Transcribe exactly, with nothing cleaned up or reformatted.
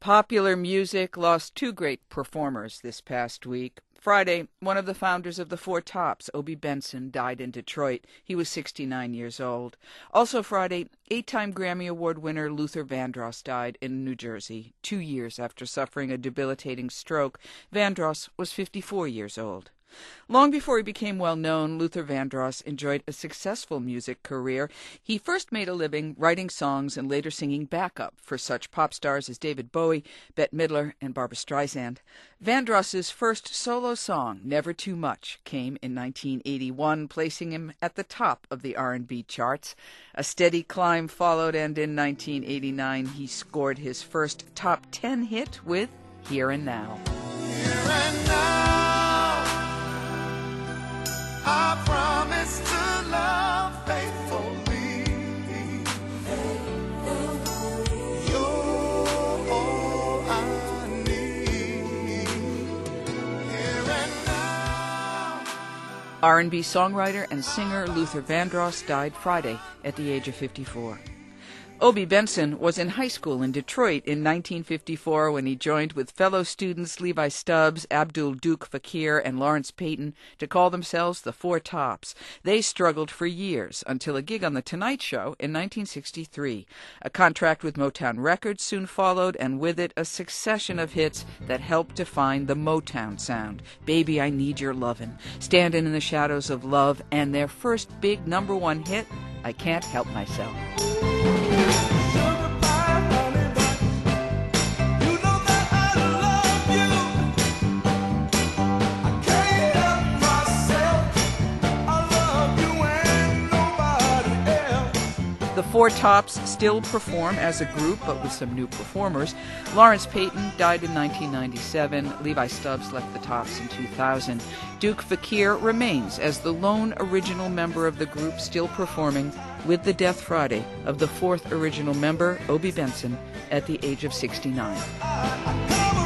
Popular music lost two great performers this past week. Friday, one of the founders of the Four Tops, Obie Benson, died in Detroit. He was sixty-nine years old. Also Friday, eight-time Grammy Award winner Luther Vandross died in New Jersey, two years after suffering a debilitating stroke. Vandross was fifty-four years old. Long before he became well known, Luther Vandross enjoyed a successful music career. He first made a living writing songs and later singing backup for such pop stars as David Bowie, Bette Midler, and Barbra Streisand. Vandross's first solo song, Never Too Much, came in nineteen eighty-one, placing him at the top of the R and B charts. A steady climb followed, and in nineteen eighty-nine he scored his first top ten hit with Here and Now. Here and now. I promise to love faithfully. You're all I need. Here and now. R and B songwriter and singer Luther Vandross died Friday at the age of fifty-four. Obie Benson was in high school in Detroit in nineteen fifty-four when he joined with fellow students Levi Stubbs, Abdul Duke Fakir, and Lawrence Payton to call themselves the Four Tops. They struggled for years until a gig on The Tonight Show in nineteen sixty-three. A contract with Motown Records soon followed, and with it a succession of hits that helped define the Motown sound. Baby, I Need Your Lovin', Standin' in the Shadows of Love, and their first big number one hit, I Can't Help Myself. The Four Tops still perform as a group, but with some new performers. Lawrence Payton died in nineteen ninety-seven. Levi Stubbs left the Tops in two thousand. Duke Fakir remains as the lone original member of the group, still performing with the death Friday of the fourth original member, Obie Benson, at the age of sixty-nine.